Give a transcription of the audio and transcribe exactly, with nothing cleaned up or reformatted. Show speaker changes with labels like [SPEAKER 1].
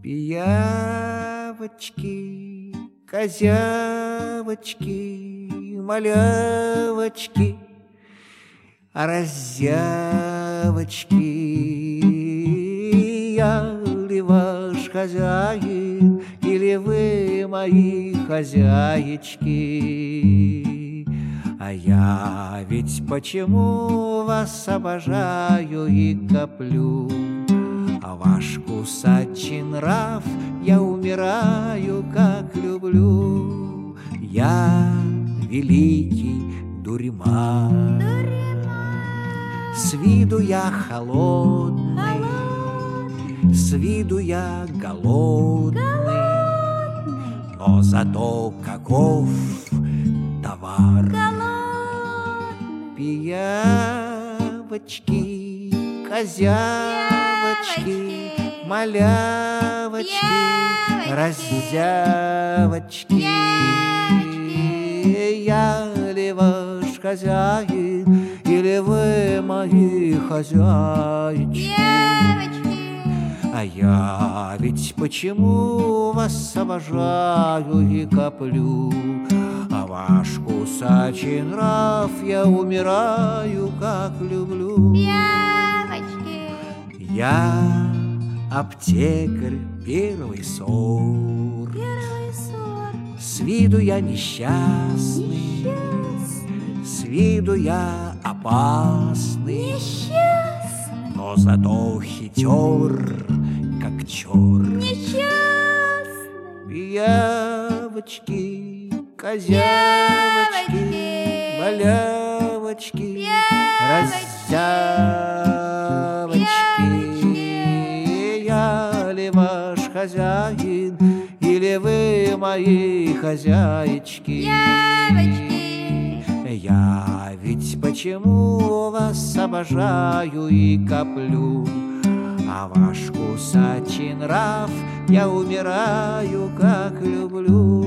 [SPEAKER 1] Пиявочки, козявочки, малявочки, а разявочки, я ли ваш хозяин, или вы мои хозяечки? А я ведь почему вас обожаю и коплю, а ваш кусачий нрав я умираю, как люблю. Я великий дуриман, с виду я холодный, с виду я голодный, но зато каков товар. Пиявочки, козявочки, малявочки, разявочки, я ли ваш хозяин, или вы мои хозяечки? А я ведь почему вас обожаю и коплю, а ваш кусачий нрав я умираю, как люблю. Я аптекарь первый сорт, с виду я несчастный, с виду я опасный, но зато хитер, как черт. Пиявочки, козявочки, малявочки, разявочки, я ли ваш хозяин, или вы мои хозяечки? Я ведь почему вас обожаю и коплю, а ваш кусачий нрав я умираю, как люблю.